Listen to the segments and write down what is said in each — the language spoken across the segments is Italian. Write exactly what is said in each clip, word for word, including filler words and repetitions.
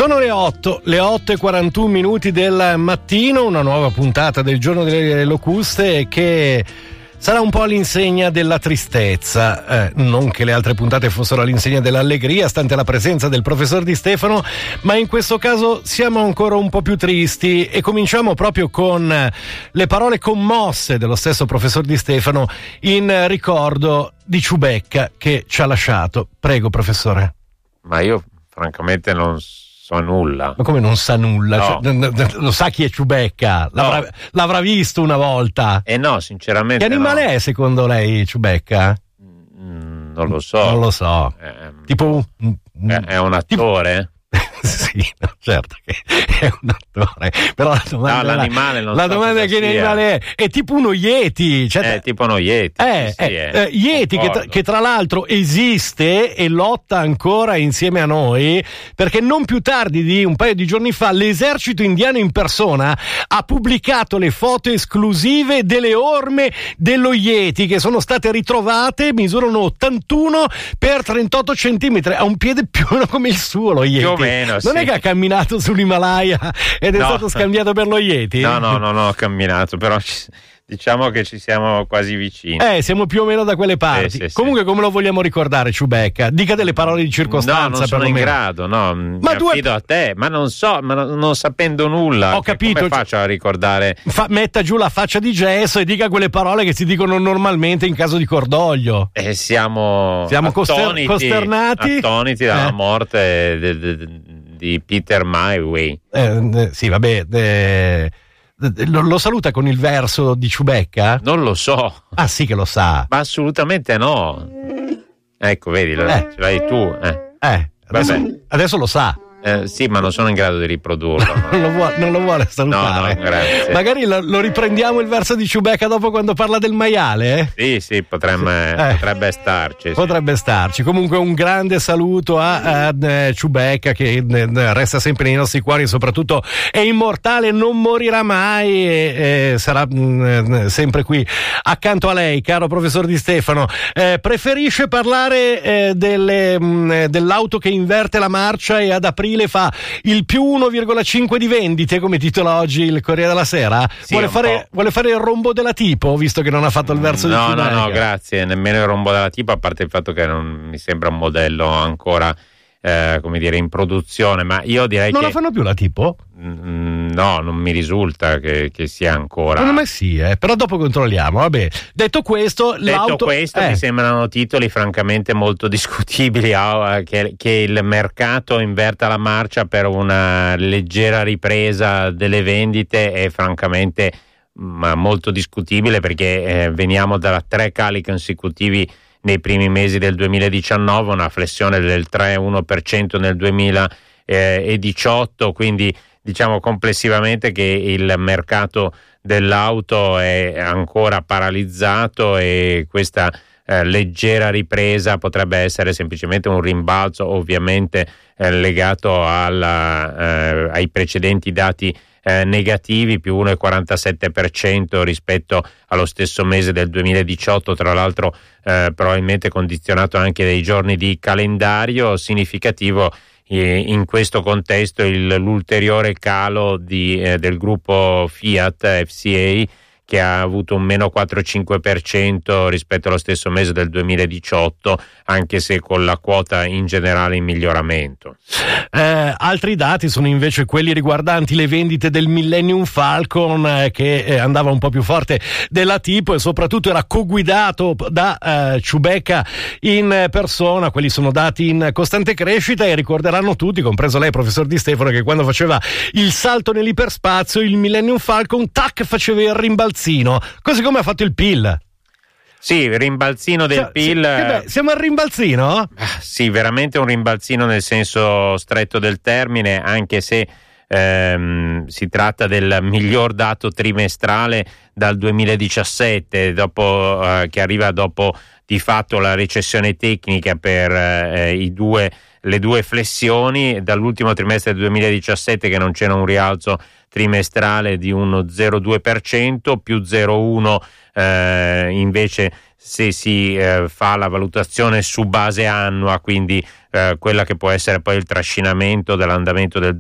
Sono le otto, le otto e quarantuno minuti del mattino, una nuova puntata del Giorno delle Locuste che sarà un po' all'insegna della tristezza, eh, non che le altre puntate fossero all'insegna dell'allegria, stante la presenza del professor Di Stefano, ma in questo caso siamo ancora un po' più tristi e cominciamo proprio con le parole commosse dello stesso professor Di Stefano in ricordo di Ciubecca che ci ha lasciato. Prego, professore. Ma io francamente non so nulla. Ma come non sa nulla? No. Cioè, lo sa chi è Ciubecca? L'avrà, no. l'avrà visto una volta? Eh no, sinceramente Che animale no. è secondo lei Ciubecca? Mm, non lo so. Non lo so. Eh, tipo è, è un attore? Tipo... Sì, certo che è un attore, però la domanda, no, l'animale non la so domanda è che sia. animale è? È tipo uno Yeti, cioè, è tipo uno Yeti. eh, sì, eh, sì, eh, Yeti che tra, che tra l'altro esiste e lotta ancora insieme a noi, perché non più tardi di un paio di giorni fa l'esercito indiano in persona ha pubblicato le foto esclusive delle orme dello Yeti che sono state ritrovate, misurano ottantuno per trentotto centimetri, ha un piede più o meno come il suo lo Yeti. Più o meno, non sì. è che ha camminato sull'Himalaya ed è no. stato scambiato per lo Yeti? No, no, no, no, ho camminato, però ci, diciamo che ci siamo quasi vicini. Eh, siamo più o meno da quelle parti. Sì, sì, Comunque, sì. come lo vogliamo ricordare, Ciubecca? Dica delle parole di circostanza. No, non sono in grado, no. Ma mi tu affido a te, ma non so, ma non, non sapendo nulla. Ho capito. Come faccio a ricordare? Fa, metta giù la faccia di gesso e dica quelle parole che si dicono normalmente in caso di cordoglio. Eh, siamo siamo attoniti, costernati. Attoniti dalla eh. morte de, de, de, di Peter Maivia. Eh, eh, sì, vabbè. Eh, lo, lo saluta con il verso di Ciubecca? Non lo so. Ah, sì che lo sa. Ma assolutamente no. Ecco, vedi, lo, eh. ce l'hai tu. Eh, eh adesso, adesso lo sa. Eh, sì, ma non sono in grado di riprodurlo. No? non, lo vuole, non lo vuole salutare. No, no, grazie. Magari lo, lo riprendiamo il verso di Ciubecca dopo quando parla del maiale? Sì, sì, potremmo, eh. potrebbe starci. Sì. Potrebbe starci. Comunque un grande saluto a, a, a Ciubecca che a, resta sempre nei nostri cuori e soprattutto è immortale, non morirà mai e, e sarà mh, sempre qui accanto a lei, caro professor Di Stefano. Eh, preferisce parlare eh, delle, mh, dell'auto che inverte la marcia e ad aprile fa il più uno virgola cinque di vendite, come titola oggi il Corriere della Sera? Sì, vuole, fare, vuole fare il rombo della tipo, visto che non ha fatto il verso no, di Ciubecca? No, no, no, grazie, nemmeno il rombo della tipo, a parte il fatto che non mi sembra un modello ancora eh, come dire in produzione, ma io direi non che la fanno più la tipo? Mm, no, non mi risulta che, che sia ancora. Secondo me sì, eh, però dopo controlliamo. Vabbè, detto questo, detto l'auto... questo eh. mi sembrano titoli francamente molto discutibili, ah, che, che il mercato inverta la marcia per una leggera ripresa delle vendite è francamente ma molto discutibile, perché eh, veniamo da tre cali consecutivi nei primi mesi del duemiladiciannove, una flessione del tre virgola uno per cento nel duemiladiciotto, quindi diciamo complessivamente che il mercato dell'auto è ancora paralizzato e questa eh, leggera ripresa potrebbe essere semplicemente un rimbalzo, ovviamente eh, legato alla, eh, ai precedenti dati Eh, negativi, più uno virgola quarantasette per cento rispetto allo stesso mese del duemiladiciotto, tra l'altro eh, probabilmente condizionato anche dai giorni di calendario. Significativo eh, in questo contesto il, l'ulteriore calo di, eh, del gruppo Fiat F C A, che ha avuto un meno quattro virgola cinque per cento rispetto allo stesso mese del duemiladiciotto, anche se con la quota in generale in miglioramento. Eh, altri dati sono invece quelli riguardanti le vendite del Millennium Falcon, eh, che eh, andava un po' più forte della tipo e soprattutto era coguidato da eh, Ciubecca in persona. Quelli sono dati in costante crescita e ricorderanno tutti, compreso lei professor Di Stefano, che quando faceva il salto nell'iperspazio il Millennium Falcon tac faceva il rimbalzino, così come ha fatto il P I L. Sì, il rimbalzino del cioè, P I L. Sì, beh, siamo al rimbalzino? Ah, sì, veramente un rimbalzino nel senso stretto del termine, anche se ehm, si tratta del miglior dato trimestrale dal duemiladiciassette, dopo, eh, che arriva dopo di fatto la recessione tecnica per eh, i due le due flessioni dall'ultimo trimestre del duemiladiciassette, che non c'era un rialzo trimestrale di uno zero virgola due per cento, più zero virgola uno eh, invece se si eh, fa la valutazione su base annua, quindi eh, quella che può essere poi il trascinamento dell'andamento del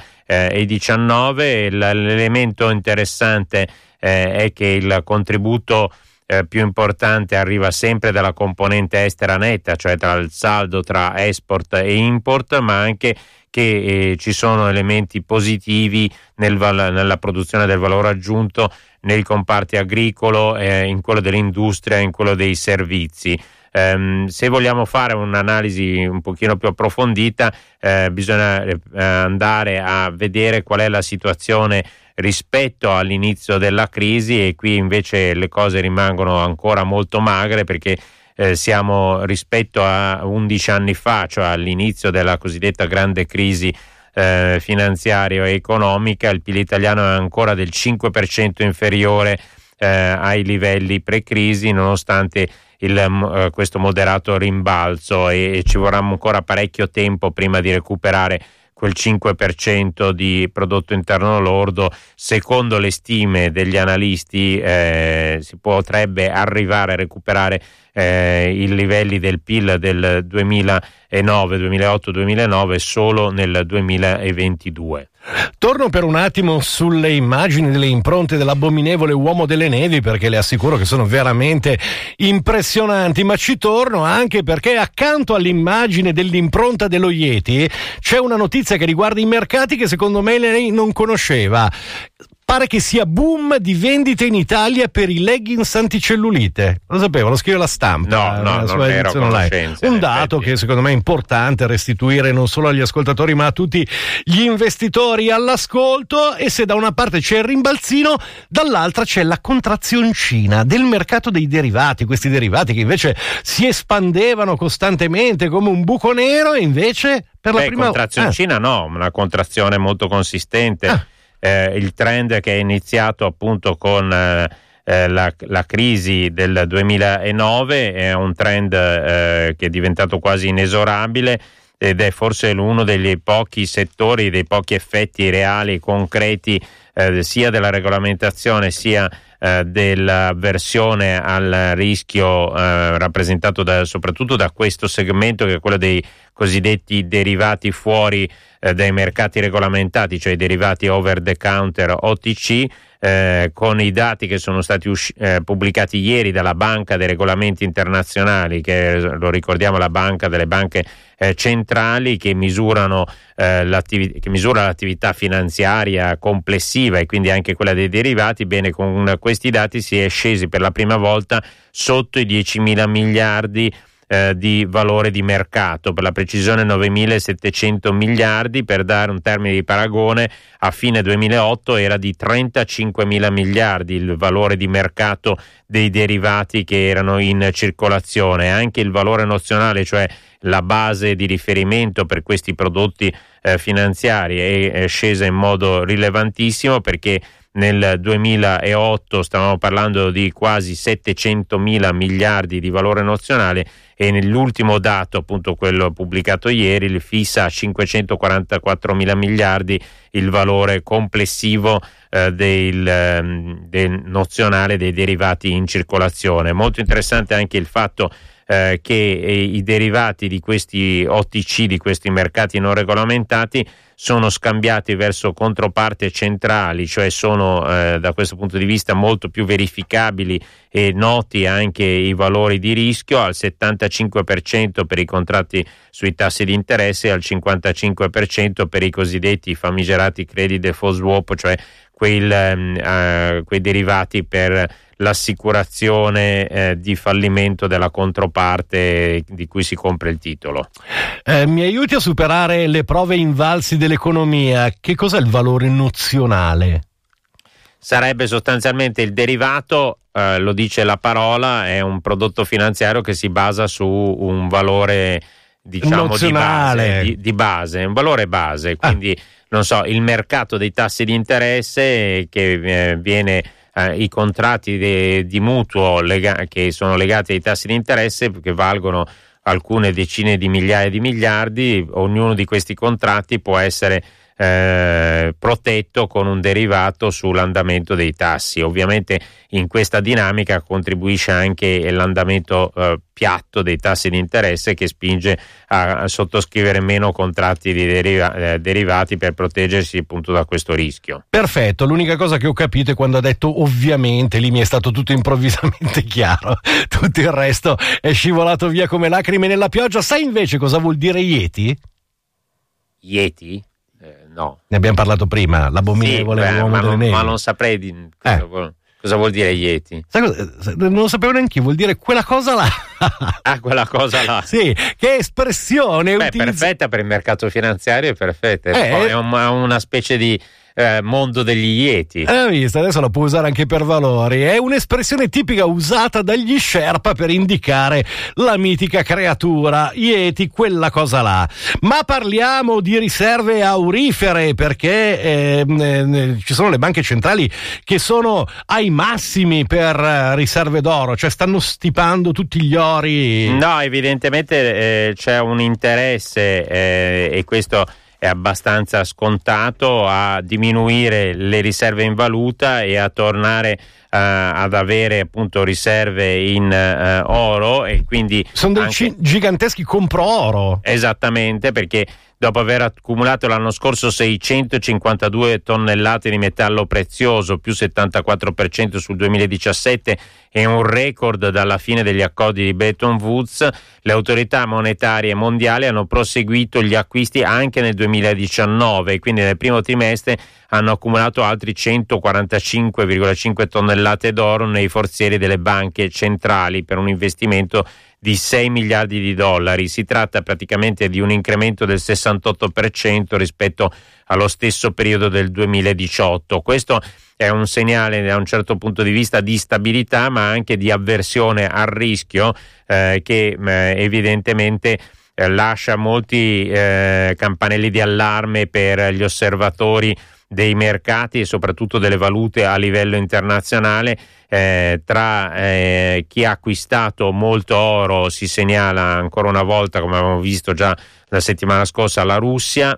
duemiladiciannove. L'elemento interessante eh, è che il contributo eh, più importante arriva sempre dalla componente estera netta, cioè tra il saldo tra export e import, ma anche che eh, ci sono elementi positivi nel val- nella produzione del valore aggiunto nei comparti agricolo, eh, in quello dell'industria, in quello dei servizi. Um, se vogliamo fare un'analisi un pochino più approfondita, eh, bisogna eh, andare a vedere qual è la situazione rispetto all'inizio della crisi, e qui invece le cose rimangono ancora molto magre, perché eh, siamo rispetto a undici anni fa, cioè all'inizio della cosiddetta grande crisi eh, finanziaria e economica, il P I L italiano è ancora del cinque per cento inferiore eh, ai livelli pre-crisi, nonostante il, eh, questo moderato rimbalzo, e, e ci vorrà ancora parecchio tempo prima di recuperare quel cinque per cento di prodotto interno lordo. Secondo le stime degli analisti eh, si potrebbe arrivare a recuperare eh, i livelli del P I L del duemilanove, duemilaotto, duemilanove solo nel duemilaventidue. Torno per un attimo sulle immagini delle impronte dell'abominevole uomo delle nevi, perché le assicuro che sono veramente impressionanti, ma ci torno anche perché accanto all'immagine dell'impronta dello Yeti c'è una notizia che riguarda i mercati che secondo me lei non conosceva. Pare che sia boom di vendite in Italia per i leggings anticellulite. Lo sapevo, lo scrive la Stampa. No, no, non ero a conoscenza. Un dato che secondo me è importante restituire non solo agli ascoltatori ma a tutti gli investitori all'ascolto. E se da una parte c'è il rimbalzino, dall'altra c'è la contrazioncina del mercato dei derivati, questi derivati che invece si espandevano costantemente come un buco nero, e invece per la Beh, prima contrazioncina ah. no, una contrazione molto consistente. Ah. Eh, il trend che è iniziato appunto con eh, la, la crisi del duemilanove è un trend eh, che è diventato quasi inesorabile, ed è forse uno degli pochi settori, dei pochi effetti reali e concreti eh, sia della regolamentazione sia eh, dell'avversione al rischio eh, rappresentato da, soprattutto da questo segmento, che è quello dei cosiddetti derivati fuori eh, dai mercati regolamentati, cioè i derivati over the counter O T C, eh, con i dati che sono stati usci- eh, pubblicati ieri dalla Banca dei Regolamenti Internazionali, che lo ricordiamo la banca delle banche eh, centrali, che misurano eh, l'attivi- che misura l'attività finanziaria complessiva e quindi anche quella dei derivati. Bene, con questi dati si è scesi per la prima volta sotto i diecimila miliardi Eh, di valore di mercato, per la precisione novemilasettecento miliardi. Per dare un termine di paragone, a fine duemilaotto era di trentacinquemila miliardi il valore di mercato dei derivati che erano in circolazione. Anche il valore nozionale, cioè la base di riferimento per questi prodotti eh, finanziari, è, è scesa in modo rilevantissimo, perché nel duemilaotto stavamo parlando di quasi settecentomila miliardi di valore nozionale, e nell'ultimo dato, appunto quello pubblicato ieri, il fissa a cinquecentoquarantaquattromila miliardi il valore complessivo eh, del, del nozionale dei derivati in circolazione. Molto interessante anche il fatto eh, che eh, i derivati di questi O T C, di questi mercati non regolamentati, sono scambiati verso controparti centrali, cioè sono eh, da questo punto di vista molto più verificabili e noti anche i valori di rischio, al settantacinque per cento per i contratti sui tassi di interesse e al cinquantacinque per cento per i cosiddetti famigerati credit default swap, cioè quel, eh, quei derivati per l'assicurazione eh, di fallimento della controparte di cui si compra il titolo. Eh, mi aiuti a superare le prove invalsi dell'economia? Che cos'è il valore nozionale? Sarebbe sostanzialmente il derivato, eh, lo dice la parola, è un prodotto finanziario che si basa su un valore, diciamo, di base, di, di base, un valore base, quindi ah. non so, il mercato dei tassi di interesse che eh, viene eh, i contratti de, di mutuo lega- che sono legati ai tassi di interesse, che valgono alcune decine di migliaia di miliardi. Ognuno di questi contratti può essere Eh, protetto con un derivato sull'andamento dei tassi. Ovviamente in questa dinamica contribuisce anche l'andamento eh, piatto dei tassi di interesse, che spinge a, a sottoscrivere meno contratti di deriva- eh, derivati per proteggersi appunto da questo rischio. Perfetto, l'unica cosa che ho capito è quando ha detto ovviamente, lì mi è stato tutto improvvisamente chiaro, tutto il resto è scivolato via come lacrime nella pioggia. Sai invece cosa vuol dire Yeti? Yeti? Eh, no. Ne abbiamo parlato prima, l'abominevole sì, beh, uomo ma delle non, nevi. ma non saprei di cosa, Eh. vuol, cosa vuol dire Yeti. Sai cosa? Non lo sapevo neanche io, vuol dire quella cosa là. Ah, quella cosa là. Sì, che espressione. Beh, utilizz- perfetta per il mercato finanziario, è perfetta. Eh, è un- una specie di eh, mondo degli Yeti. Hai visto? Adesso la può usare anche per valori. È un'espressione tipica usata dagli Sherpa per indicare la mitica creatura Yeti, quella cosa là. Ma parliamo di riserve aurifere, perché eh, eh, ci sono le banche centrali che sono ai massimi per eh, riserve d'oro, cioè stanno stipando tutti gli ori. No, evidentemente eh, c'è un interesse eh, e questo è abbastanza scontato, a diminuire le riserve in valuta e a tornare uh, ad avere appunto riserve in uh, oro, e quindi sono dei anche... ci- giganteschi compro oro. Esattamente, perché dopo aver accumulato l'anno scorso seicentocinquantadue tonnellate di metallo prezioso, più settantaquattro per cento sul duemiladiciassette, e un record dalla fine degli accordi di Bretton Woods, le autorità monetarie mondiali hanno proseguito gli acquisti anche nel duemiladiciannove, e quindi nel primo trimestre hanno accumulato altri centoquarantacinque virgola cinque tonnellate d'oro nei forzieri delle banche centrali, per un investimento di sei miliardi di dollari. Si tratta praticamente di un incremento del sessantotto per cento rispetto allo stesso periodo del duemiladiciotto. Questo è un segnale da un certo punto di vista di stabilità, ma anche di avversione al rischio, eh, che eh, evidentemente eh, lascia molti eh, campanelli di allarme per gli osservatori dei mercati e soprattutto delle valute a livello internazionale. Eh, tra eh, chi ha acquistato molto oro si segnala ancora una volta, come abbiamo visto già la settimana scorsa, la Russia,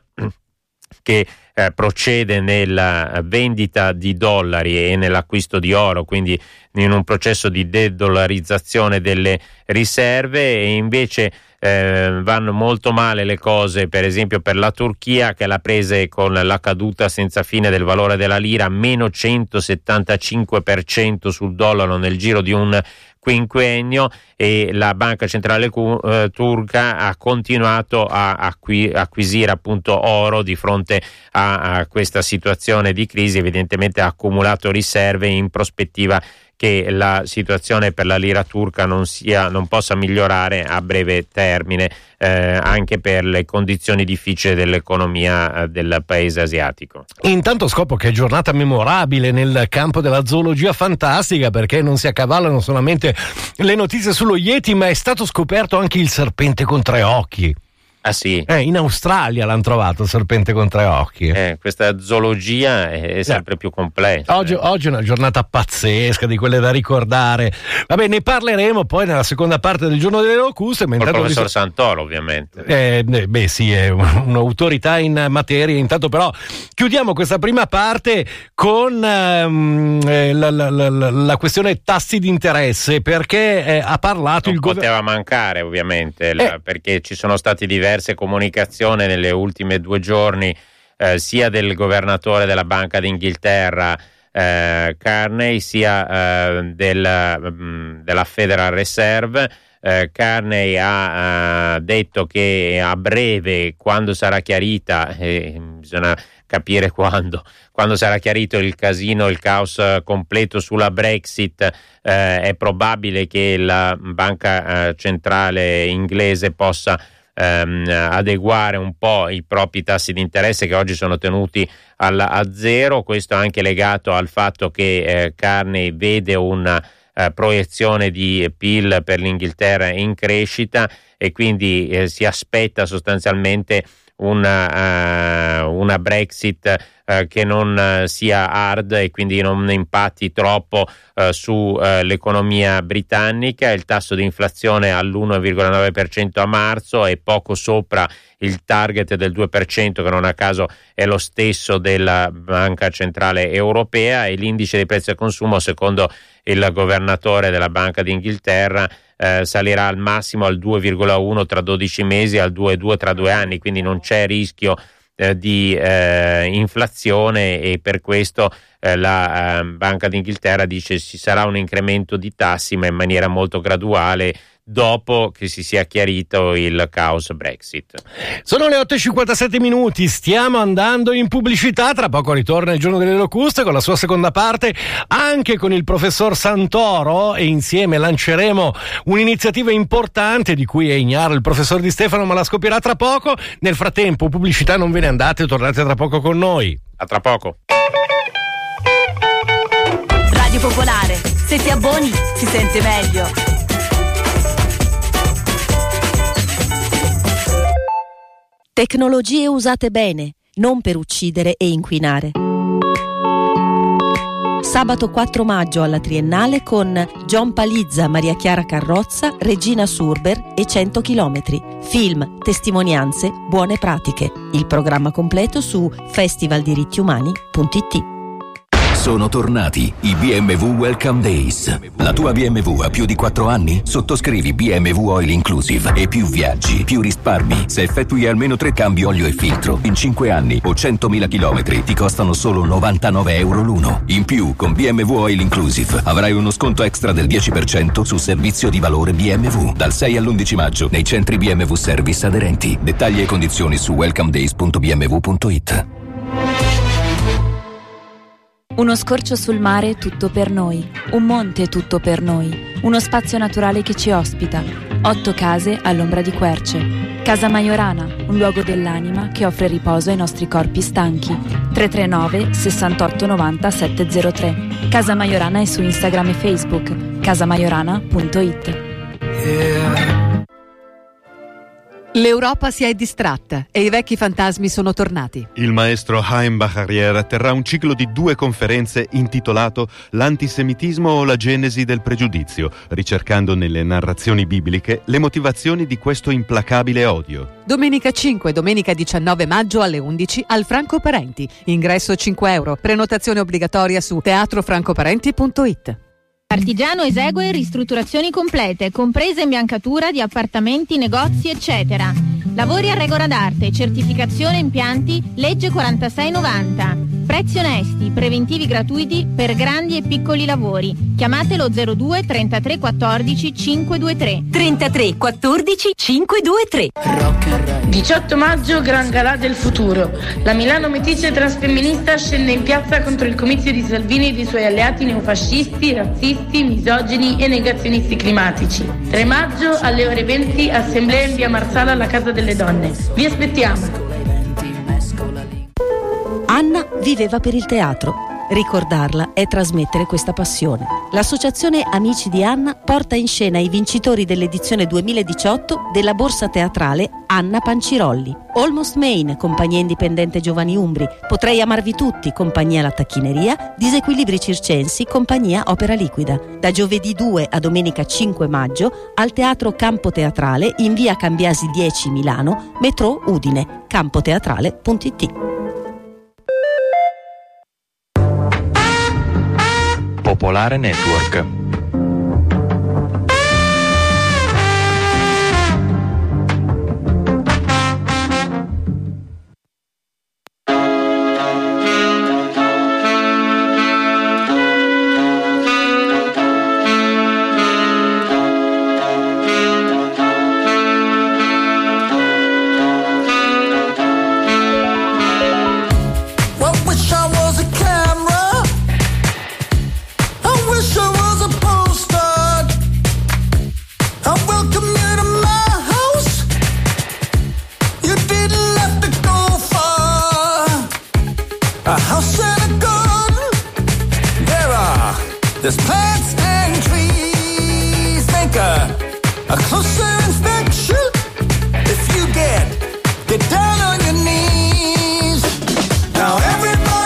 che eh, procede nella vendita di dollari e nell'acquisto di oro, quindi in un processo di de-dollarizzazione delle riserve. E invece eh, vanno molto male le cose per esempio per la Turchia, che l'ha prese con la caduta senza fine del valore della lira, meno centosettantacinque per cento sul dollaro nel giro di un quinquennio, e la banca centrale cu- eh, turca ha continuato a acqui- acquisire appunto oro di fronte a, a questa situazione di crisi. Evidentemente ha accumulato riserve in prospettiva che la situazione per la lira turca non sia non possa migliorare a breve termine, eh, anche per le condizioni difficili dell'economia eh, del paese asiatico. Intanto scopro che è giornata memorabile nel campo della zoologia fantastica, perché non si accavallano solamente le notizie sullo Yeti, ma è stato scoperto anche il serpente con tre occhi. Ah sì? Eh, in Australia l'hanno trovato il serpente con tre occhi. Eh, questa zoologia è sempre eh. più complessa. Oggi, oggi è una giornata pazzesca, di quelle da ricordare. Vabbè, ne parleremo poi nella seconda parte del Giorno delle Locuste. Col professor visto... Santoro, ovviamente. Eh, beh sì, è un'autorità in materia. Intanto però chiudiamo questa prima parte con ehm, la, la, la, la questione tassi di interesse, perché eh, ha parlato non il governo. Poteva mancare ovviamente, la, eh. perché ci sono stati diversi comunicazione nelle ultime due giorni, eh, sia del governatore della Banca d'Inghilterra eh, Carney, sia eh, del, mh, della Federal Reserve. eh, Carney ha eh, detto che a breve, quando sarà chiarita, eh, bisogna capire quando, quando sarà chiarito il casino, il caos completo sulla Brexit, eh, è probabile che la banca eh, centrale inglese possa ehm, adeguare un po' i propri tassi di interesse, che oggi sono tenuti al, a zero. Questo è anche legato al fatto che eh, Carney vede una eh, proiezione di P I L per l'Inghilterra in crescita, e quindi eh, si aspetta sostanzialmente una, uh, una Brexit eh, che non eh, sia hard e quindi non impatti troppo eh, sull'economia eh, britannica. Il tasso di inflazione all'uno virgola nove per cento a marzo è poco sopra il target del due per cento, che non a caso è lo stesso della Banca Centrale Europea, e l'indice dei prezzi al consumo, secondo il governatore della Banca d'Inghilterra, eh, salirà al massimo al due virgola uno tra dodici mesi, al due virgola due tra due anni, quindi non c'è rischio eh, di eh, inflazione, e per questo eh, la eh, Banca d'Inghilterra dice ci sarà un incremento di tassi, ma in maniera molto graduale, dopo che si sia chiarito il caos Brexit. Sono le otto e cinquantasette minuti, stiamo andando in pubblicità, tra poco ritorna il Giorno delle Locuste con la sua seconda parte, anche con il professor Santoro, e insieme lanceremo un'iniziativa importante di cui è ignaro il professor Di Stefano, ma la scoprirà tra poco. Nel frattempo, pubblicità, non ve ne andate, tornate tra poco con noi. A tra poco. Radio Popolare, se ti abboni si sente meglio. Tecnologie usate bene, non per uccidere e inquinare. Sabato quattro maggio alla Triennale con John Palizza, Maria Chiara Carrozza, Regina Surber e cento chilometri. Film, testimonianze, buone pratiche. Il programma completo su festivaldirittiumani punto it. Sono tornati i B M W Welcome Days. La tua B M W ha più di quattro anni? Sottoscrivi B M W Oil Inclusive e più viaggi, più risparmi. Se effettui almeno tre cambi olio e filtro in cinque anni o centomila chilometri ti costano solo novantanove euro l'uno. In più, con B M W Oil Inclusive avrai uno sconto extra del dieci per cento su servizio di valore B M W dal sei all'undici maggio nei centri B M W Service aderenti. Dettagli e condizioni su welcome days punto b m w punto it. Uno scorcio sul mare tutto per noi, un monte tutto per noi, uno spazio naturale che ci ospita, otto case all'ombra di querce. Casa Majorana, un luogo dell'anima che offre riposo ai nostri corpi stanchi. tre tre nove sessantotto novanta settecentotre. Casa Majorana è su Instagram e Facebook, casa majorana punto it. Yeah. L'Europa si è distratta e i vecchi fantasmi sono tornati. Il maestro Haim Baharier terrà un ciclo di due conferenze intitolato L'antisemitismo o la genesi del pregiudizio, ricercando nelle narrazioni bibliche le motivazioni di questo implacabile odio. Domenica cinque e domenica diciannove maggio alle undici al Franco Parenti. Ingresso cinque euro. Prenotazione obbligatoria su teatro franco parenti punto it. Artigiano esegue ristrutturazioni complete, comprese imbiancatura di appartamenti, negozi, eccetera. Lavori a regola d'arte, certificazione impianti, legge quarantasei novanta. Prezzi onesti, preventivi gratuiti per grandi e piccoli lavori. Chiamatelo zero due trentatré quattordici cinquecentoventritré. trentatré quattordici cinquecentoventritré. diciotto maggio, Gran Galà del futuro. La Milano Meticcia transfemminista scende in piazza contro il comizio di Salvini e dei suoi alleati neofascisti, razzisti, misogini e negazionisti climatici. tre maggio alle ore venti, assemblea in via Marsala alla Casa delle Donne. Vi aspettiamo. Anna viveva per il teatro. Ricordarla è trasmettere questa passione. L'associazione Amici di Anna porta in scena i vincitori dell'edizione duemiladiciotto della borsa teatrale Anna Pancirolli. Almost Maine, compagnia indipendente Giovani Umbri, Potrei amarvi tutti, compagnia La Tacchineria, Disequilibri Circensi, compagnia Opera Liquida. Da giovedì due a domenica cinque maggio al Teatro Campo Teatrale in via Cambiasi dieci Milano, metro Udine, campoteatrale punto it. Popolare Network. There's plants and trees. Make a, a closer inspection. If you get, get down on your knees. Now everybody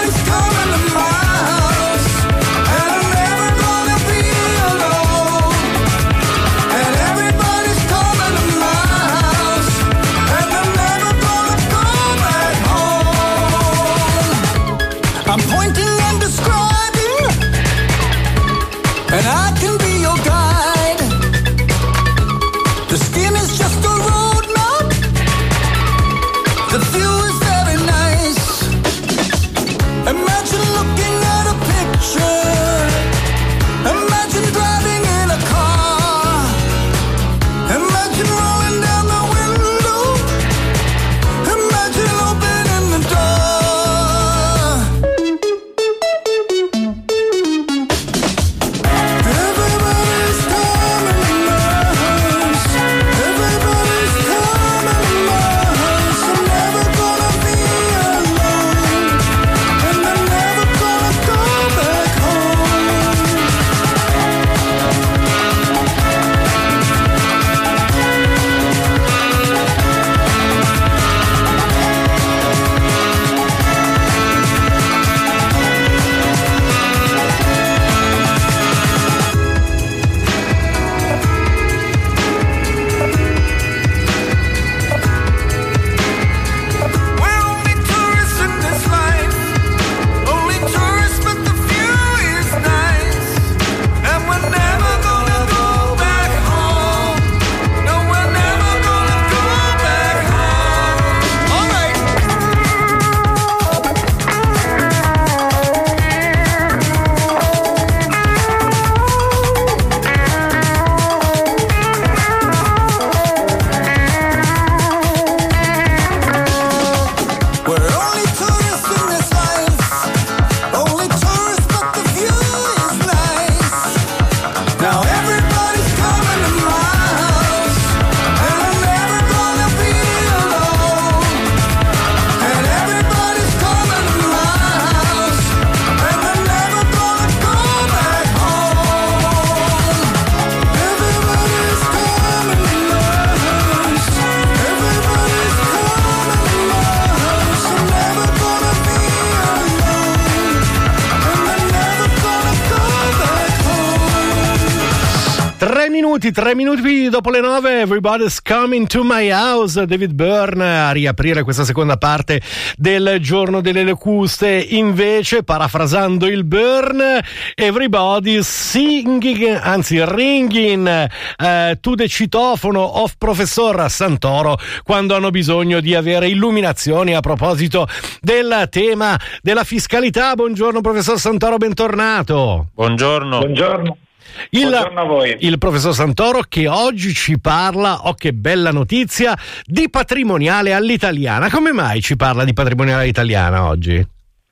minuti, tre minuti dopo le nove, Everybody's Coming to My House, David Byrne a riaprire questa seconda parte del Giorno delle Locuste. Invece, parafrasando il Byrne, Everybody's Singing, anzi ringing eh, to the citofono of Professor Santoro quando hanno bisogno di avere illuminazioni a proposito del tema della fiscalità. Buongiorno professor Santoro, bentornato. Buongiorno. Buongiorno. Il, Buongiorno a voi. Il professor Santoro che oggi ci parla, oh che bella notizia, di patrimoniale all'italiana. Come mai ci parla di patrimoniale all'italiana oggi?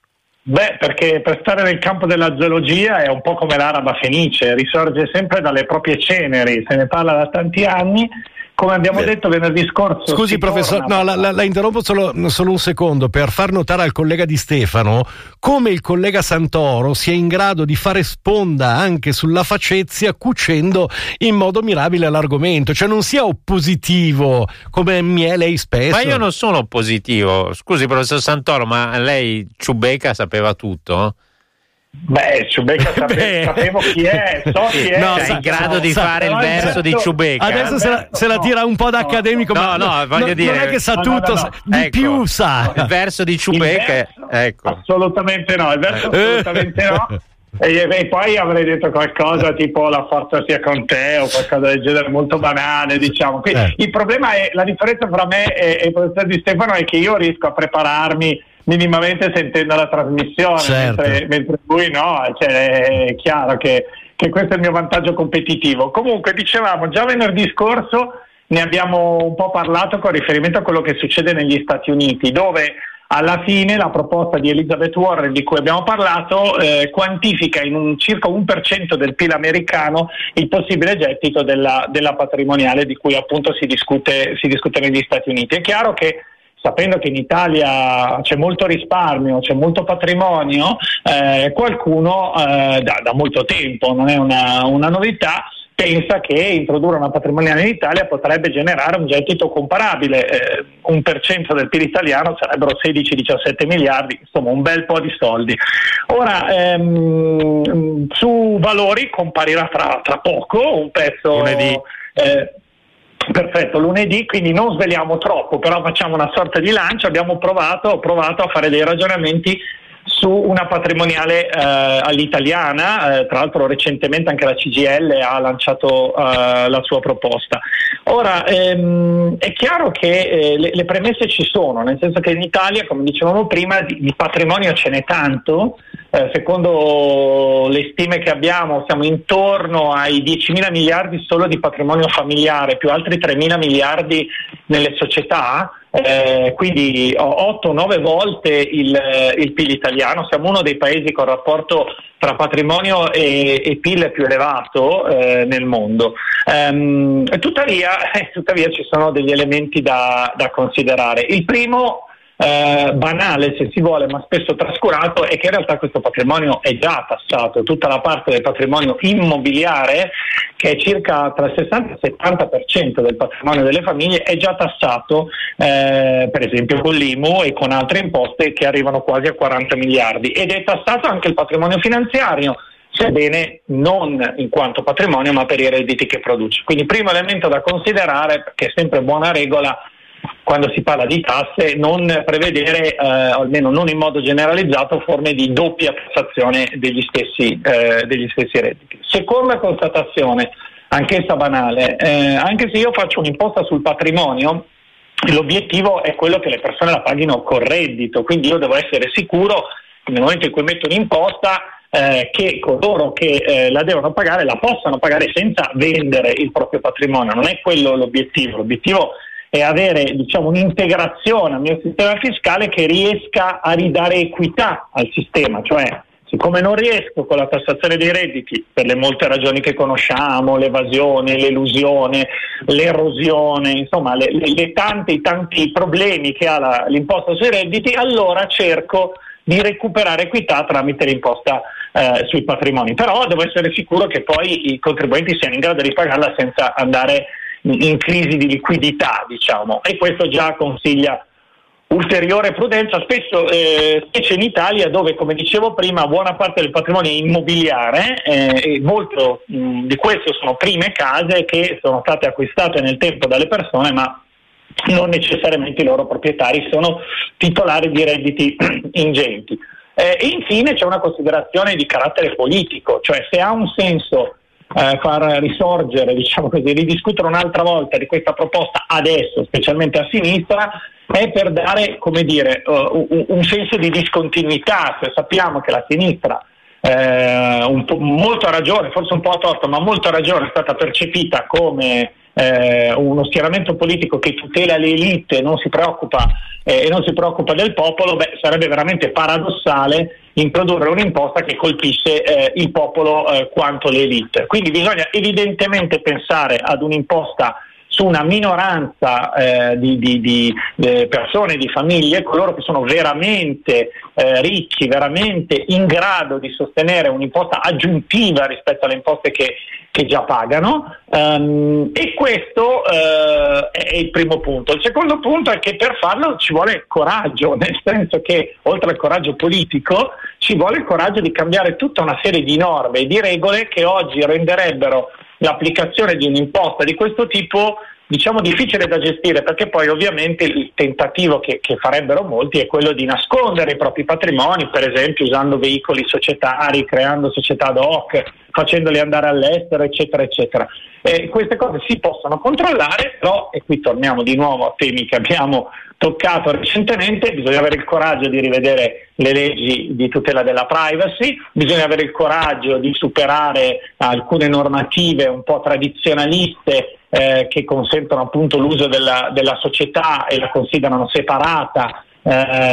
Beh, perché per stare nel campo della zoologia è un po' come l'araba fenice, risorge sempre dalle proprie ceneri, se ne parla da tanti anni. Come abbiamo Beh. detto venerdì scorso. Scusi professor, no, la, la, la interrompo solo, solo un secondo per far notare al collega Di Stefano come il collega Santoro sia in grado di fare sponda anche sulla facezia cucendo in modo mirabile l'argomento, cioè non sia oppositivo come mi è lei spesso. Ma io non sono oppositivo, scusi professor Santoro, ma lei Ciubecca sapeva tutto? Beh, Ciubecca sape- sapevo chi è, so chi è. No, sei in grado no, di sa- fare il verso di Ciubecca. Adesso se la, se la tira un po' da no, accademico, no, ma no, voglio no, dire, non è che sa no, tutto, no, no, no. di Ecco, più sa. Il verso di Ciubecca, verso, ecco. Assolutamente no, il verso assolutamente no. E, e poi avrei detto qualcosa tipo la forza sia con te o qualcosa del genere, molto banale, diciamo. Quindi, eh. Il problema è, la differenza fra me e, e il professor Di Stefano è che io riesco a prepararmi minimamente sentendo la trasmissione, certo. mentre, mentre lui no, cioè, è chiaro che, che questo è il mio vantaggio competitivo. Comunque dicevamo, già venerdì scorso ne abbiamo un po' parlato con riferimento a quello che succede negli Stati Uniti, dove alla fine la proposta di Elizabeth Warren di cui abbiamo parlato eh, quantifica in un circa un per cento del P I L americano il possibile gettito della, della patrimoniale di cui appunto si discute, si discute negli Stati Uniti. È chiaro che sapendo che in Italia c'è molto risparmio, c'è molto patrimonio, eh, qualcuno eh, da, da molto tempo, non è una, una novità, pensa che introdurre una patrimoniale in Italia potrebbe generare un gettito comparabile. Eh, un per cento del P I L italiano sarebbero sedici diciassette miliardi, insomma un bel po' di soldi. Ora, ehm, su Valori comparirà tra, tra poco un pezzo... Lunedì. Eh, Perfetto, lunedì, quindi non sveliamo troppo, però facciamo una sorta di lancio. Abbiamo provato, ho provato a fare dei ragionamenti su una patrimoniale eh, all'italiana, eh, tra l'altro recentemente anche la C G I L ha lanciato eh, la sua proposta. Ora, ehm, è chiaro che eh, le, le premesse ci sono, nel senso che in Italia, come dicevamo prima, di, di patrimonio ce n'è tanto. Eh, secondo le stime che abbiamo siamo intorno ai diecimila miliardi solo di patrimonio familiare, più altri tremila miliardi nelle società, eh, quindi otto nove volte il, il P I L italiano. Siamo uno dei paesi con rapporto tra patrimonio e, e P I L più elevato eh, nel mondo. Um, tuttavia, eh, tuttavia ci sono degli elementi da, da considerare. Il primo, Eh, banale se si vuole, ma spesso trascurato, è che in realtà questo patrimonio è già tassato. Tutta la parte del patrimonio immobiliare, che è circa tra il sessanta e il settanta per cento del patrimonio delle famiglie, è già tassato eh, per esempio con l'I M U e con altre imposte che arrivano quasi a quaranta miliardi, ed è tassato anche il patrimonio finanziario, sebbene non in quanto patrimonio ma per i redditi che produce. Quindi primo elemento da considerare, perché è sempre buona regola quando si parla di tasse, non prevedere, eh, almeno non in modo generalizzato, forme di doppia tassazione degli stessi, eh, degli stessi redditi. Seconda constatazione, anch'essa banale, eh, anche se io faccio un'imposta sul patrimonio, l'obiettivo è quello che le persone la paghino col reddito, quindi io devo essere sicuro che nel momento in cui metto un'imposta eh, che coloro che eh, la devono pagare la possano pagare senza vendere il proprio patrimonio. Non è quello l'obiettivo, l'obiettivo è avere, diciamo, un'integrazione al mio sistema fiscale che riesca a ridare equità al sistema, cioè siccome non riesco con la tassazione dei redditi, per le molte ragioni che conosciamo, l'evasione, l'elusione, l'erosione, insomma le, le, le tante, i tanti problemi che ha la, l'imposta sui redditi, allora cerco di recuperare equità tramite l'imposta eh, sui patrimoni. Però devo essere sicuro che poi i contribuenti siano in grado di ripagarla senza andare in crisi di liquidità, diciamo, e questo già consiglia ulteriore prudenza, spesso eh, specie in Italia dove, come dicevo prima, buona parte del patrimonio è immobiliare eh, e molto mh, di questo sono prime case che sono state acquistate nel tempo dalle persone, ma non necessariamente i loro proprietari sono titolari di redditi ingenti. Eh, e infine c'è una considerazione di carattere politico, cioè se ha un senso eh, far risorgere, diciamo così, ridiscutere un'altra volta di questa proposta adesso, specialmente a sinistra, è per dare, come dire, uh, un, un senso di discontinuità. Se sappiamo che la sinistra eh, un po', molto a ragione, forse un po' a torto, ma molto a ragione è stata percepita come eh, uno schieramento politico che tutela le elite, non si preoccupa eh, e non si preoccupa del popolo, beh, sarebbe veramente paradossale introdurre un'imposta che colpisce eh, il popolo eh, quanto le elite. Quindi bisogna evidentemente pensare ad un'imposta su una minoranza eh, di, di, di eh, persone, di famiglie, coloro che sono veramente eh, ricchi, veramente in grado di sostenere un'imposta aggiuntiva rispetto alle imposte che, che già pagano, um, e questo uh, è il primo punto. Il secondo punto è che per farlo ci vuole coraggio, nel senso che oltre al coraggio politico ci vuole il coraggio di cambiare tutta una serie di norme e di regole che oggi renderebbero l'applicazione di un'imposta di questo tipo, diciamo, difficile da gestire, perché poi ovviamente il tentativo che, che farebbero molti è quello di nascondere i propri patrimoni, per esempio usando veicoli societari, creando società ad hoc, facendoli andare all'estero, eccetera, eccetera. Eh, queste cose si possono controllare, però, e qui torniamo di nuovo a temi che abbiamo toccato recentemente, bisogna avere il coraggio di rivedere le leggi di tutela della privacy, bisogna avere il coraggio di superare alcune normative un po' tradizionaliste eh, che consentono appunto l'uso della, della società e la considerano separata eh,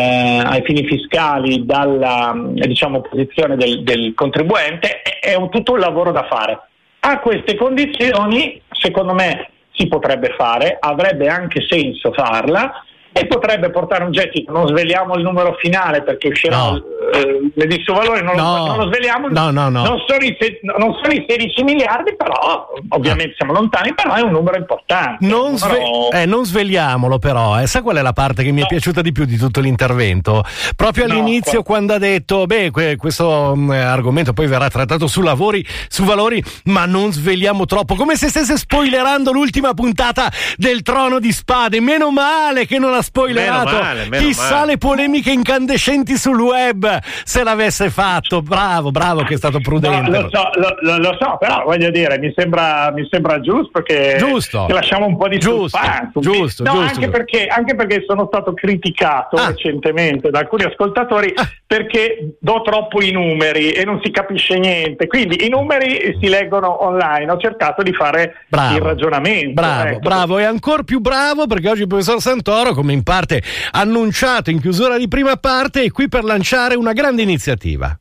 ai fini fiscali dalla, diciamo, posizione del, del contribuente. È, è un, tutto un lavoro da fare. A queste condizioni, secondo me, si potrebbe fare, avrebbe anche senso farla, e potrebbe portare un gettito. Non sveliamo il numero finale perché uscirà no. eh, il suo valore, non, no. lo, non lo sveliamo, no, no, no. Non, sono i, non sono i sedici miliardi, però ovviamente no. siamo lontani, però è un numero importante. Non, un numero... sve- eh, non sveliamolo però, eh. Sa qual è la parte che mi no. è piaciuta di più di tutto l'intervento? Proprio all'inizio, no, quando ha detto, beh, que- questo um, argomento poi verrà trattato su lavori, su valori, ma non sveliamo troppo, come se stesse spoilerando l'ultima puntata del Trono di Spade. Meno male che non ha spoilerato, meno male, meno chissà male. Le polemiche incandescenti sul web se l'avesse fatto. Bravo, bravo che è stato prudente. No, lo, so, lo, lo, lo so, però voglio dire, mi sembra, mi sembra giusto che, giusto. che lasciamo un po' di giusto, suspense. giusto, no, giusto, anche, giusto. Perché, anche perché sono stato criticato ah. recentemente da alcuni ascoltatori ah. perché do troppo i numeri e non si capisce niente, quindi i numeri si leggono online. Ho cercato di fare bravo. il ragionamento. Bravo, ecco. bravo, e ancora più bravo perché oggi il professor Santoro, come in parte annunciato in chiusura di prima parte, è qui per lanciare una grande iniziativa.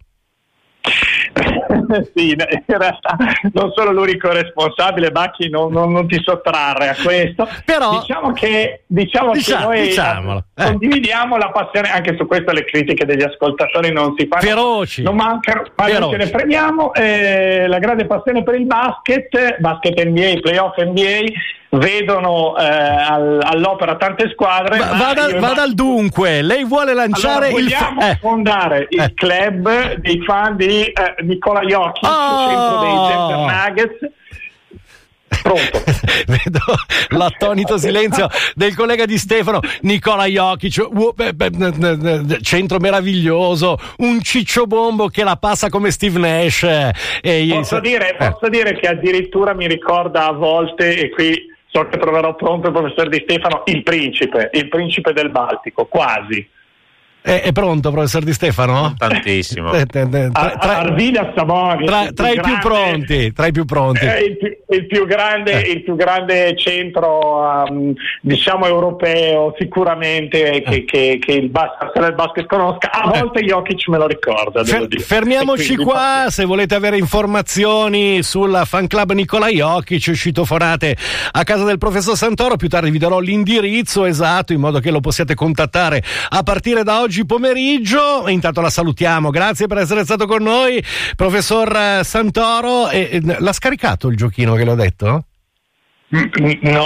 Sì, in realtà non sono l'unico responsabile, Bacchi, non, non, non ti sottrarre a questo. Però diciamo che, diciamo diciamo, che noi diciamolo, eh. condividiamo la passione, anche su questo le critiche degli ascoltatori non si fanno. Feroci. Non mancano, ma non ce ne prendiamo. Eh, la grande passione per il basket, basket N B A, playoff N B A, vedono eh, all, all'opera tante squadre. Va, vada, io, vada ma... al dunque, lei vuole lanciare allora, il vogliamo eh. fondare il eh. club dei fan di eh, Nikola Jokic, oh! centro dei Denver Nuggets. Pronto. Vedo l'attonito silenzio del collega di Stefano. Nikola Jokic, centro meraviglioso, un cicciobombo che la passa come Steve Nash. E posso, dire, eh. posso dire che addirittura mi ricorda a volte, e qui so che troverò pronto il professor Di Stefano, il principe, il principe del Baltico, quasi. È, è pronto, professor Di Stefano? Tantissimo. Tra, tra, Arvidas Sabonis, tra, tra i più pronti, tra i più pronti. È il più, il più grande, eh. il più grande centro, um, diciamo europeo, sicuramente eh. che, che, che il basket, il basket conosca. A volte eh. Jokic me lo ricorda. Devo Fer- dire. Fermiamoci qua. Infatti... Se volete avere informazioni sul fan club Nikola Jokic, citofonate a casa del professor Santoro. Più tardi vi darò l'indirizzo esatto in modo che lo possiate contattare a partire da oggi pomeriggio. Intanto la salutiamo, grazie per essere stato con noi, professor Santoro. E, e, l'ha scaricato il giochino che l'ho detto? No,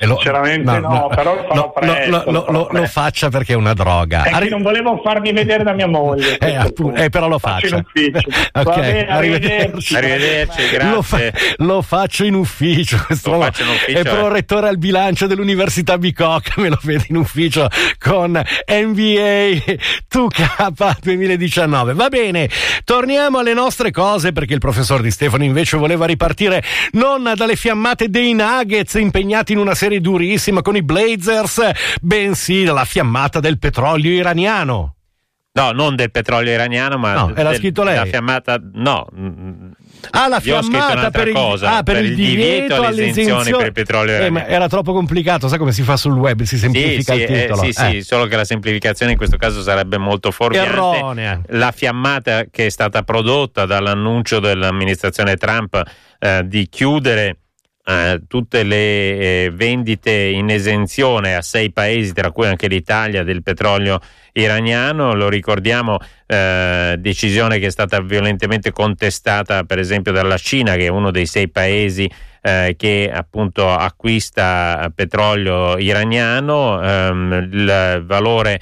lo, sinceramente no, no, no, però lo farò no, presto. Lo, lo, lo, lo faccia perché è una droga. È che Arri- non volevo farmi vedere da mia moglie. Eh, appunto, eh, però lo faccio faccia. in ufficio. Ok, Va bene, arrivederci. Arrivederci, grazie. Lo, fa- lo faccio in ufficio. Questo lo faccio in ufficio, è prorettore al bilancio dell'Università Bicocca, me lo vedo in ufficio con N B A due K duemiladiciannove. Va bene, torniamo alle nostre cose, perché il professor Di Stefano invece voleva ripartire non dalle fiammate dei Nuggets impegnati in una serie durissima con i Blazers, bensì dalla fiammata del petrolio iraniano. No, non del petrolio iraniano, ma no, era del, scritto lei. La fiammata, no. Ah, la Io ho scritto fiammata un'altra per il, cosa, ah, per per il il divieto, divieto alle alle esenzioni esenzioni per il petrolio eh, iraniano. ma era troppo complicato, sai come si fa sul web, si semplifica sì, il sì, titolo. Eh, sì, eh. sì, solo che la semplificazione in questo caso sarebbe molto fuorviante. Erronea. La fiammata che è stata prodotta dall'annuncio dell'amministrazione Trump eh, di chiudere Uh, tutte le eh, vendite in esenzione a sei paesi, tra cui anche l'Italia, del petrolio iraniano. Lo ricordiamo, eh, decisione che è stata violentemente contestata per esempio dalla Cina, che è uno dei sei paesi eh, che appunto acquista petrolio iraniano. Um, il valore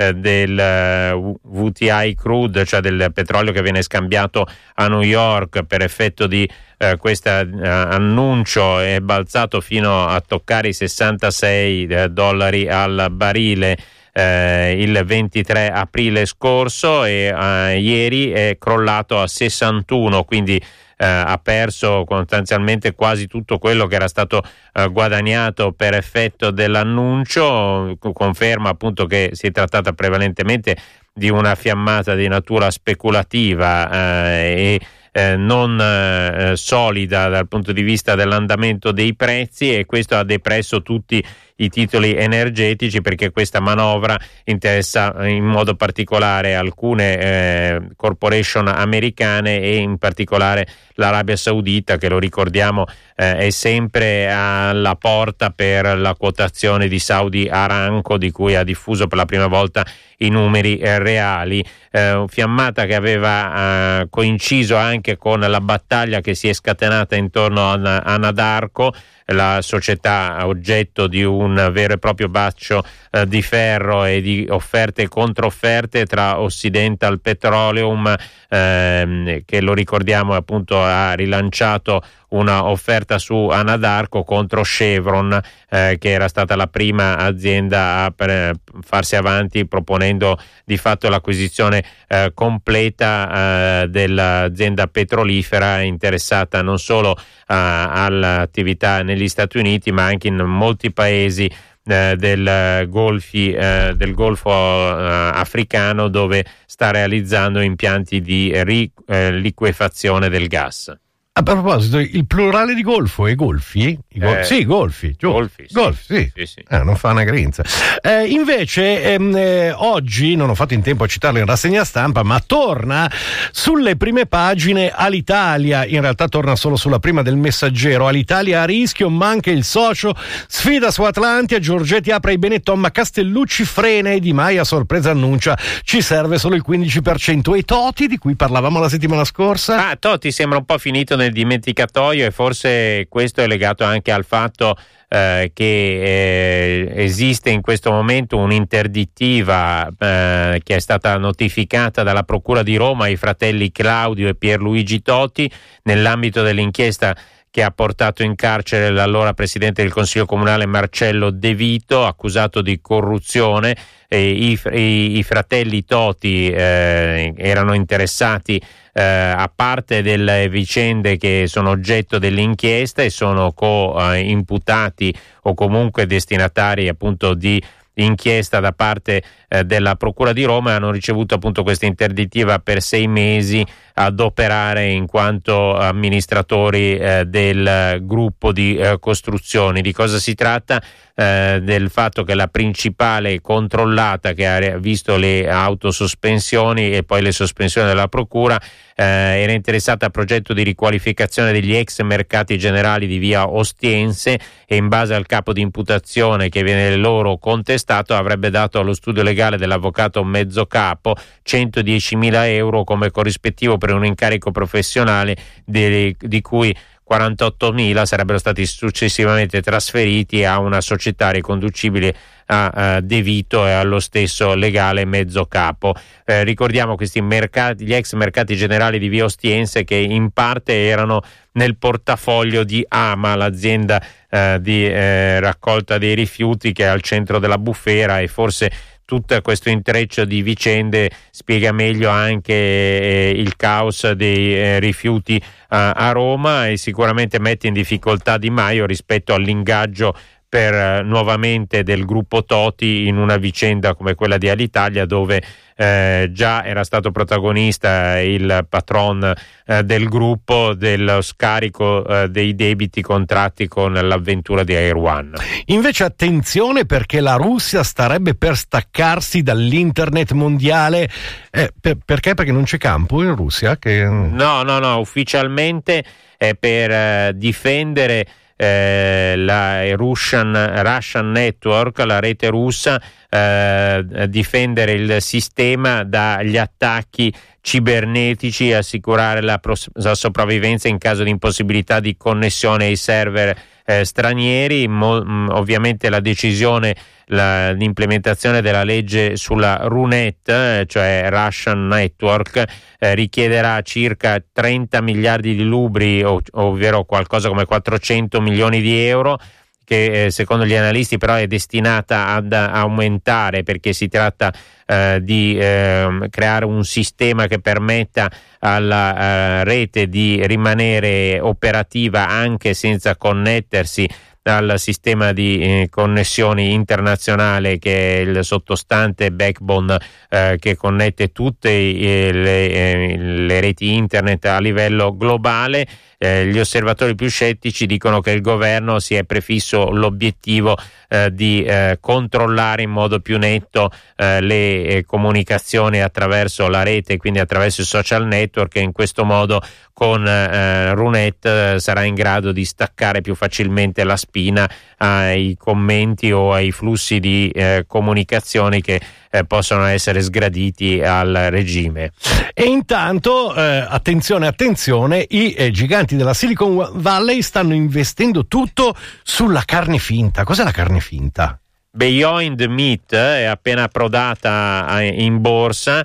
del V T I crude, cioè del petrolio che viene scambiato a New York per effetto di eh, questo eh, annuncio, è balzato fino a toccare i sessantasei eh, dollari al barile eh, il ventitré aprile scorso, e eh, ieri è crollato a sessantuno, quindi Uh, ha perso sostanzialmente quasi tutto quello che era stato uh, guadagnato per effetto dell'annuncio. Conferma appunto che si è trattata prevalentemente di una fiammata di natura speculativa uh, e uh, non uh, solida dal punto di vista dell'andamento dei prezzi, e questo ha depresso tutti i titoli energetici, perché questa manovra interessa in modo particolare alcune eh, corporation americane e in particolare l'Arabia Saudita, che lo ricordiamo eh, è sempre alla porta per la quotazione di Saudi Aramco, di cui ha diffuso per la prima volta i numeri eh, reali. Eh, fiammata che aveva eh, coinciso anche con la battaglia che si è scatenata intorno a Anadarko, la società oggetto di un vero e proprio bacio eh, di ferro e di offerte e controfferte tra Occidental Petroleum, ehm, che lo ricordiamo appunto ha rilanciato una offerta su Anadarko contro Chevron, eh, che era stata la prima azienda a per, farsi avanti proponendo di fatto l'acquisizione eh, completa eh, dell'azienda petrolifera, interessata non solo eh, all'attività negli Stati Uniti ma anche in molti paesi eh, del, golfi, eh, del Golfo eh, africano, dove sta realizzando impianti di ri, eh, liquefazione del gas. A proposito, il plurale di golfo è golfi? I gol- Eh, sì, golfi, giù. golfi, sì. Golfi, sì. Sì, sì. Eh, non fa una grinza. Eh, invece, ehm, eh, oggi, non ho fatto in tempo a citarlo in rassegna stampa, ma torna sulle prime pagine Alitalia. In realtà torna solo sulla prima del Messaggero. Alitalia a rischio, manca il socio, sfida su Atlantia, Giorgetti apre i Benetton, ma Castellucci frena e Di Maio a sorpresa annuncia ci serve solo il quindici per cento. E Toti, di cui parlavamo la settimana scorsa? Ah, Toti sembra un po' finito nel dimenticatoio, e forse questo è legato anche al fatto eh, che eh, esiste in questo momento un'interdittiva eh, che è stata notificata dalla Procura di Roma ai fratelli Claudio e Pierluigi Toti nell'ambito dell'inchiesta che ha portato in carcere l'allora presidente del Consiglio Comunale Marcello De Vito, accusato di corruzione. E i, i, i fratelli Toti eh, erano interessati eh, a parte delle vicende che sono oggetto dell'inchiesta, e sono co-imputati o comunque destinatari appunto di inchiesta da parte eh, della Procura di Roma, e hanno ricevuto appunto questa interdittiva per sei mesi ad operare in quanto amministratori eh, del gruppo di eh, costruzioni. Di cosa si tratta? Eh, del fatto che la principale controllata, che ha visto le autosospensioni e poi le sospensioni della Procura, eh, era interessata al progetto di riqualificazione degli ex mercati generali di via Ostiense, e in base al capo di imputazione che viene loro contestato avrebbe dato allo studio legale dell'avvocato Mezzocapo centodiecimila euro come corrispettivo per un incarico professionale di, di cui quarantottomila sarebbero stati successivamente trasferiti a una società riconducibile a, a De Vito e allo stesso legale mezzo capo. Eh, ricordiamo questi mercati, gli ex mercati generali di Via Ostiense, che in parte erano nel portafoglio di Ama, l'azienda eh, di eh, raccolta dei rifiuti che è al centro della bufera, e forse tutto questo intreccio di vicende spiega meglio anche eh, il caos dei eh, rifiuti eh, a Roma, e sicuramente mette in difficoltà Di Maio rispetto all'ingaggio per eh, nuovamente del gruppo Toti in una vicenda come quella di Alitalia, dove eh, già era stato protagonista il patron eh, del gruppo dello scarico eh, dei debiti contratti con l'avventura di Air One. Invece attenzione, perché la Russia starebbe per staccarsi dall'internet mondiale. Eh, per, perché? Perché non c'è campo in Russia? Che... No, no, no, ufficialmente è per eh, difendere Eh, la Russian, Russian Network, la rete russa, eh, difendere il sistema dagli attacchi cibernetici e assicurare la, pros- la sopravvivenza in caso di impossibilità di connessione ai server eh, stranieri. Mo- mh, ovviamente la decisione, la, l'implementazione della legge sulla RUNET, eh, cioè Russian Network, eh, richiederà circa trenta miliardi di rubli, ov- ovvero qualcosa come quattrocento milioni di euro, che eh, secondo gli analisti però è destinata ad aumentare, perché si tratta eh, di eh, creare un sistema che permetta alla eh, rete di rimanere operativa anche senza connettersi al sistema di eh, connessioni internazionale, che è il sottostante backbone eh, che connette tutte eh, le, eh, le reti internet a livello globale. Eh, gli osservatori più scettici dicono che il governo si è prefisso l'obiettivo eh, di eh, controllare in modo più netto eh, le eh, comunicazioni attraverso la rete, quindi attraverso i social network, e in questo modo con eh, RUNET eh, sarà in grado di staccare più facilmente la spina ai commenti o ai flussi di eh, comunicazioni che eh, possono essere sgraditi al regime. E intanto eh, attenzione attenzione, i eh, giganti della Silicon Valley stanno investendo tutto sulla carne finta. Cos'è la carne finta? Beyond Meat è appena approdata in borsa.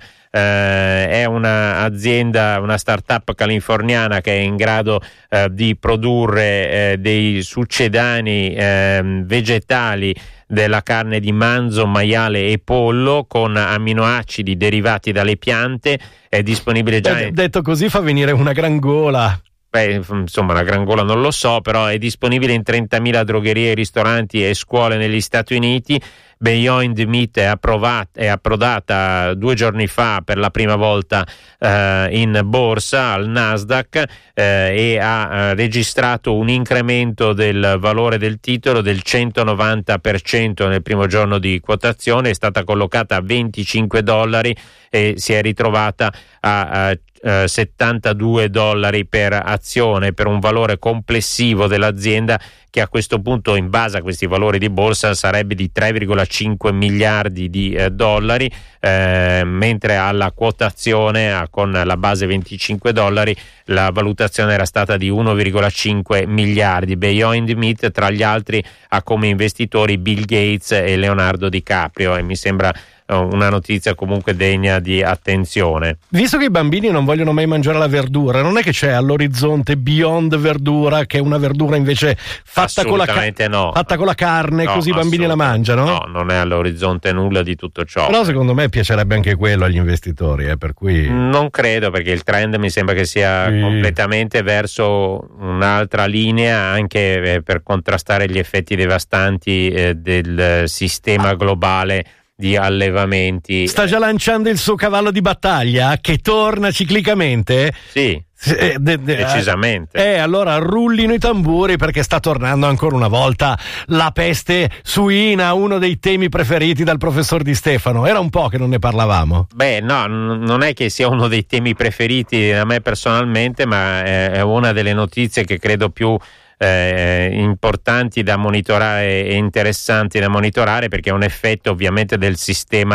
Eh, è un'azienda, una startup californiana che è in grado eh, di produrre eh, dei succedani eh, vegetali della carne di manzo, maiale e pollo con aminoacidi derivati dalle piante. È disponibile già. Beh, detto così fa venire una gran gola. Beh, insomma, la gran gola non lo so, però è disponibile in trentamila drogherie, ristoranti e scuole negli Stati Uniti. Beyond Meat è, approvata, è approdata due giorni fa per la prima volta eh, in borsa al Nasdaq eh, e ha eh, registrato un incremento del valore del titolo del centonovanta per cento nel primo giorno di quotazione. È stata collocata a venticinque dollari e si è ritrovata a, a Uh, settantadue dollari per azione, per un valore complessivo dell'azienda che a questo punto, in base a questi valori di borsa, sarebbe di tre virgola cinque miliardi di uh, dollari, uh, mentre alla quotazione uh, con la base venticinque dollari la valutazione era stata di uno virgola cinque miliardi. Beyond Meat tra gli altri ha come investitori Bill Gates e Leonardo DiCaprio, e mi sembra una notizia comunque degna di attenzione. Visto che i bambini non vogliono mai mangiare la verdura, non è che c'è all'orizzonte Beyond Verdura, che è una verdura invece fatta con la, ca- no. fatta con la carne, no, così i bambini la mangiano? No, non è all'orizzonte nulla di tutto ciò. Però secondo me piacerebbe anche quello agli investitori, eh, per cui... Non credo, perché il trend mi sembra che sia sì. completamente verso un'altra linea, anche eh, per contrastare gli effetti devastanti eh, del sistema globale di allevamenti. Sta già lanciando il suo cavallo di battaglia che torna ciclicamente? Sì, eh, de, de, decisamente. Eh, allora rullino i tamburi, perché sta tornando ancora una volta la peste suina, uno dei temi preferiti dal professor Di Stefano. Era un po' che non ne parlavamo. Beh, no, n- non è che sia uno dei temi preferiti a me personalmente, ma è, è una delle notizie che credo più Eh, importanti da monitorare e interessanti da monitorare, perché è un effetto ovviamente del sistema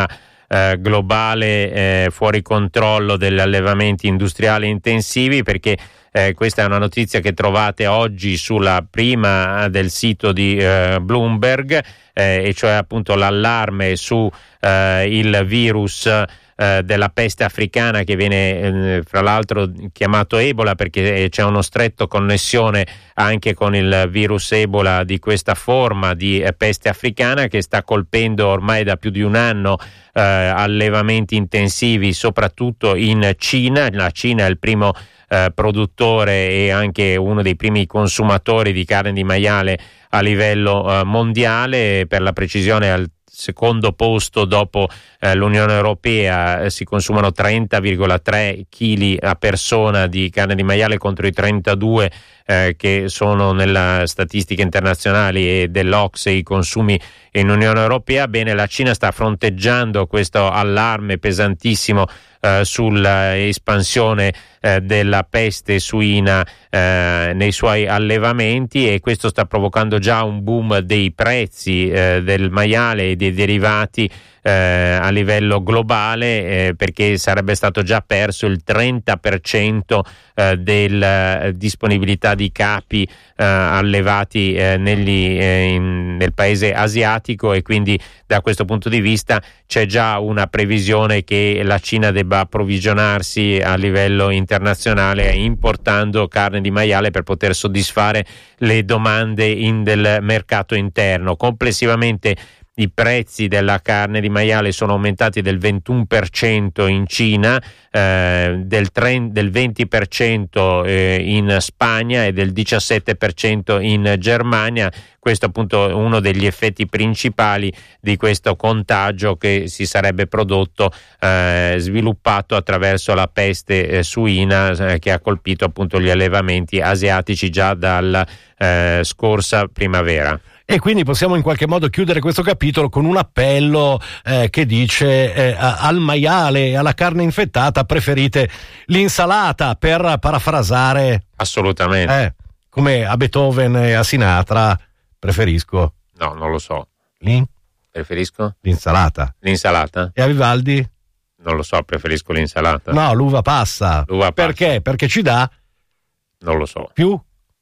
eh, globale eh, fuori controllo degli allevamenti industriali intensivi, perché Eh, questa è una notizia che trovate oggi sulla prima del sito di eh, Bloomberg, eh, e cioè appunto l'allarme su eh, il virus eh, della peste africana, che viene eh, fra l'altro chiamato Ebola perché c'è uno stretto connessione anche con il virus Ebola di questa forma di eh, peste africana, che sta colpendo ormai da più di un anno eh, allevamenti intensivi soprattutto in Cina. La Cina è il primo Eh, produttore e anche uno dei primi consumatori di carne di maiale a livello eh, mondiale, per la precisione al secondo posto dopo eh, l'Unione Europea. Eh, si consumano trenta virgola tre chili a persona di carne di maiale contro i trentadue eh, che sono nelle statistiche internazionali e dell'O C S E i consumi in Unione Europea. Bene, la Cina sta fronteggiando questo allarme pesantissimo eh, sull'espansione eh, della peste suina eh, nei suoi allevamenti, e questo sta provocando già un boom dei prezzi eh, del maiale e dei derivati eh, a livello globale, eh, perché sarebbe stato già perso il trenta per cento eh, della eh, disponibilità di capi eh, allevati eh, negli, eh, in, nel paese asiatico, e quindi da questo punto di vista c'è già una previsione che la Cina debba approvvigionarsi a livello internazionale importando carne di maiale per poter soddisfare le domande in del mercato interno. Complessivamente i prezzi della carne di maiale sono aumentati del ventuno per cento in Cina, eh, del, tre, del venti per cento eh, in Spagna e del diciassette per cento in Germania. Questo appunto è uno degli effetti principali di questo contagio che si sarebbe prodotto, eh, sviluppato attraverso la peste eh, suina eh, che ha colpito appunto gli allevamenti asiatici già dalla eh, scorsa primavera. E quindi possiamo in qualche modo chiudere questo capitolo con un appello eh, che dice eh, al maiale e alla carne infettata preferite l'insalata, per parafrasare. Assolutamente. Eh, come a Beethoven e a Sinatra, preferisco. No, non lo so. Lì? Preferisco? L'insalata. L'insalata? E a Vivaldi? Non lo so, preferisco l'insalata. No, l'uva passa. L'uva Perché? passa. Perché ci dà? Non lo so. Più?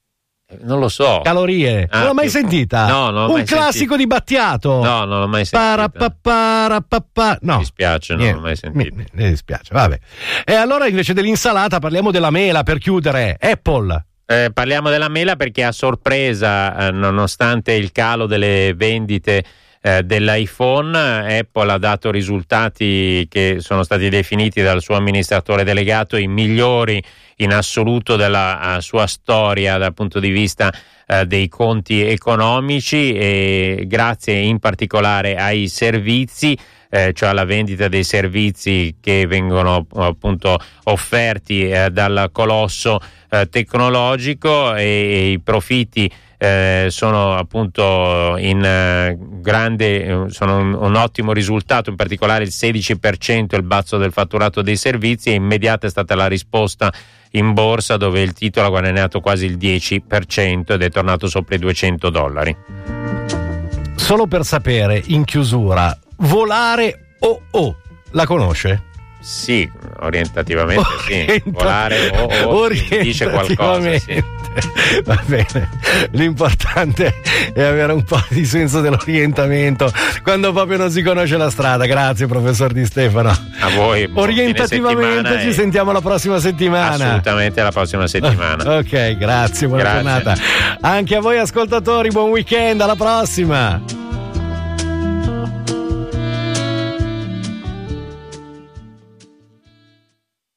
Non lo so. Calorie. Ah, non l'ho mai più... sentita? No, non l'ho Un mai classico sentita. di Battiato. No, non l'ho mai sentita. Parapapparapapà. No. Mi dispiace, non Niente. l'ho mai sentita. Mi, mi dispiace, vabbè. E allora invece dell'insalata parliamo della mela per chiudere. Apple. Eh, parliamo della mela perché a sorpresa, eh, nonostante il calo delle vendite eh, dell'iPhone, Apple ha dato risultati che sono stati definiti dal suo amministratore delegato i migliori in assoluto della uh, sua storia dal punto di vista uh, dei conti economici, e grazie in particolare ai servizi, eh, cioè alla vendita dei servizi che vengono uh, appunto offerti uh, dal colosso uh, tecnologico, e, e i profitti Eh, sono appunto in eh, grande eh, sono un, un ottimo risultato, in particolare il sedici per cento il balzo del fatturato dei servizi, e immediata è stata la risposta in borsa, dove il titolo ha guadagnato quasi il dieci per cento ed è tornato sopra i duecento dollari. Solo per sapere, in chiusura, Volare O O, la conosce? Sì, orientativamente sì. Volare o oh, oh, dice qualcosa, sì. Va bene, l'importante è avere un po' di senso dell'orientamento quando proprio non si conosce la strada. Grazie professor Di Stefano. A voi. Orientativamente ci e... sentiamo la prossima settimana. Assolutamente la prossima settimana. Ok, grazie, buona grazie. giornata. Anche a voi ascoltatori, buon weekend, alla prossima.